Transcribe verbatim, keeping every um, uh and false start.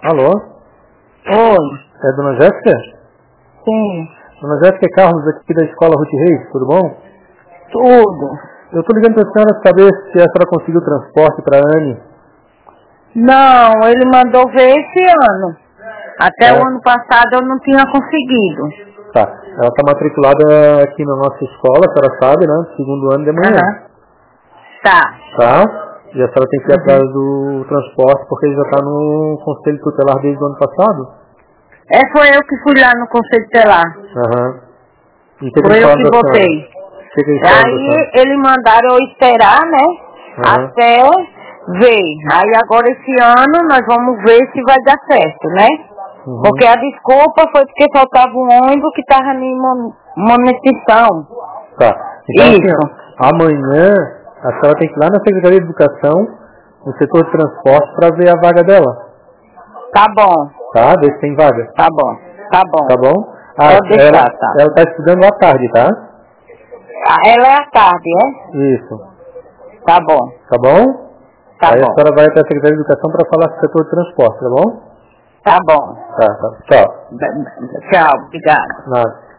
Alô? Oi. É a dona Jéssica? Sim. Dona Jéssica, é Carlos aqui da escola Ruth Reis, tudo bom? Tudo. Eu tô ligando pra senhora saber se a senhora conseguiu transporte pra Anne. Não, ele mandou ver esse ano. Até É. o ano passado eu não tinha conseguido. Tá. Ela tá matriculada aqui na nossa escola, a senhora sabe, né? Segundo ano de manhã. Aham. Tá. Tá? E a senhora tem que ir Uhum. atrás do transporte porque ele já tá no conselho tutelar desde o ano passado. É, foi eu que fui lá no Conselho Telar. Aham. E o que, que Foi eles eu falaram que pra senhora? votei. O que, que eles falaram pra senhora? Aí eles mandaram eu esperar, né? Aham. Até ver. Aí agora esse ano nós vamos ver se vai dar certo, né? Uhum. Porque a desculpa foi porque faltava um ônibus que estava em mon- monetização. Tá. Então assim, Isso. ó, amanhã a senhora tem que ir lá na Secretaria de Educação, no setor de transporte, para ver a vaga dela. Tá bom, Tá? Ver se tem vaga. tá bom, tá bom. Tá bom? Ah, Pode deixar, ela, tá. ela tá estudando à tarde, tá? Ah, ela é à tarde, é? Isso. Tá bom, Tá bom? tá Aí a bom. senhora vai até a Secretaria de Educação para falar com o setor de transporte, tá bom? Tá bom. Tá, tá. Tchau. Tchau, obrigada. Nada.